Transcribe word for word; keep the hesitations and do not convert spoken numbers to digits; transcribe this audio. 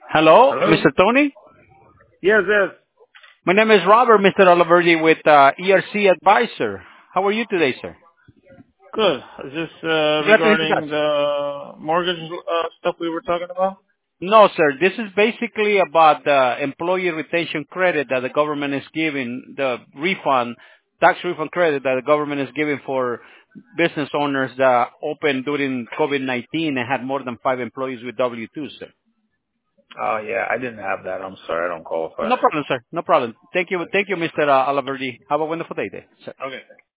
Hello, Hello? mister Tony. Yes, yes. My name is Robert, mister Oliverdi with uh, E R C Advisor. How are you today, sir? Good. Is this uh, Glad to hear that, regarding sir. the mortgage uh, stuff we were talking about? No, sir. This is basically about the employee retention credit that the government is giving, the refund, tax refund credit that the government is giving for business owners that opened during COVID nineteen and had more than five employees with W two, sir. Oh, yeah. I didn't have that. I'm sorry. I don't qualify. No problem, sir. No problem. Thank you. Thank you, mister Oliverdi. Have a wonderful day, there, sir. Okay.